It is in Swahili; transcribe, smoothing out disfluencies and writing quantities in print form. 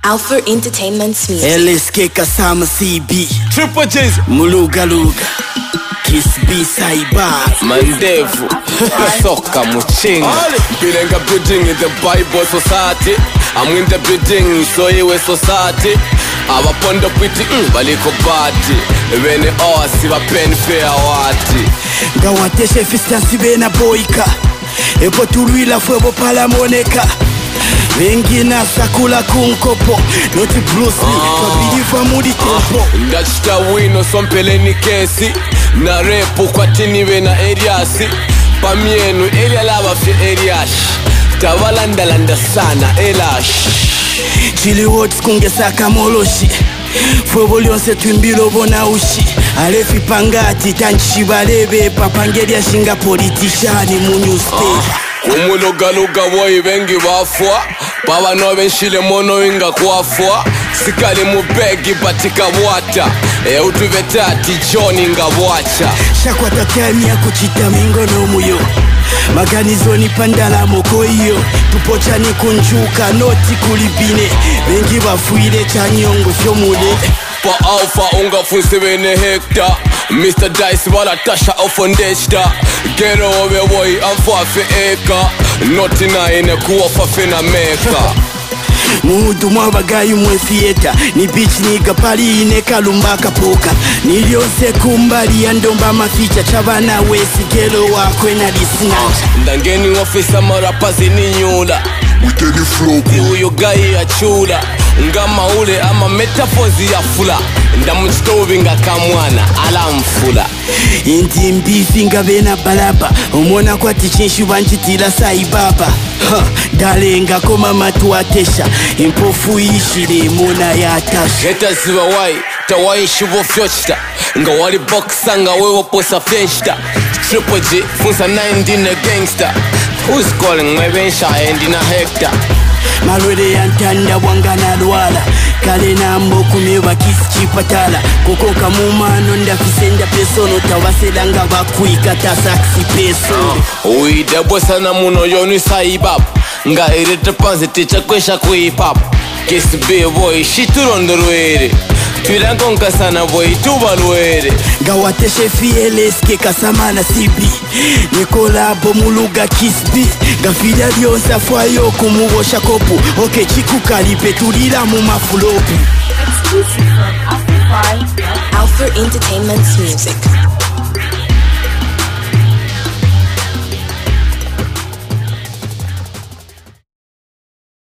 Alpha Entertainment's music. LSK Kasama CB Triple J's Muluga Luga Kiss B Saiba Mandevu Soka Muchinga Bilenga building in the Bible society. I'm in the building so iwe society. Abapondo piti baliko bati. Bene osi bapeni fair wati. Ngawateshe fistansi bena boika Epo tulwila fwebo pala moneka Wengina sakula kunkopo Noti Bruce Lee Kwa bilifa mudi tempo Ndachita wino sompeleni kesi. Na repu kwa tiniwe na eriasi. Pamienu eria lava fi eriashi. Tavalanda sana elash. Chili Watts kungesaka moloshi Fwebo lyonse twimbilo bona ushi Alefi pangati tanchi balebe Papangelia shinga politiciani mu new state Umulogaluga boy bengi bafwa. Baba no benshile mono inga kwafwa. Sikali mubegi batika wata. Utubetati John inga wacha. Shakwa tatami ya kuchita mingono muyo Maganizo ni pandala moko iyo Tupocha ni kunjuka noti kulibine Bengi bafuile chanyongo fyomule Pa alpha unga funse bene hekta. Mr. Dice wala tasha ofondeshta. Gero obe boy amfafe eka. Noti na ine kuwa fafe na meka. Mudu mwabagayu mwe fieta Ni bitch niga pali ine kalumbaka poka Niliose kumbali ya ndomba maficha Chabana wesi gelo wakwe na disinacha Ndangeni ofisa marapazi ni nyula. Witeni flow Uyo gai ya chula. Ngama ule ama metafozi ya fula. Ndamuchitovi nga kamwana ala mfula. Inti mbifi nga bena balaba Umona kwa tichinshi wanjitila saibaba Dale nga koma matu atesha Impofu ishile mona ya atasha Heta ziwa wai, tawai shubo fyochta. Nga wali boxa nga wewo posa fenchta. Triple J, funsa 9 na gangster. Who's calling my bensha endi na hector? Malwele ya ntanda wangana lwala Kale nambo kumeba kisi chipatala Kukoka mumano ndafisenda pesono Tawasela nga bakuika tasaksi peso Uida bosa na muno yoni saibab. Nga irete panze ticha kwesha kuipap. Kiss B boy, shiturondorwere. Twilankonka sana boy, tubalwere. Ngawateshe FLSK Kasama na CB Nikolabo muluga Kiss B Gafida lyonsa fwayo kumubosha kopu Oke chiku kalipe tulila mu mafulopu Exclusive from Alpha Entertainment's music.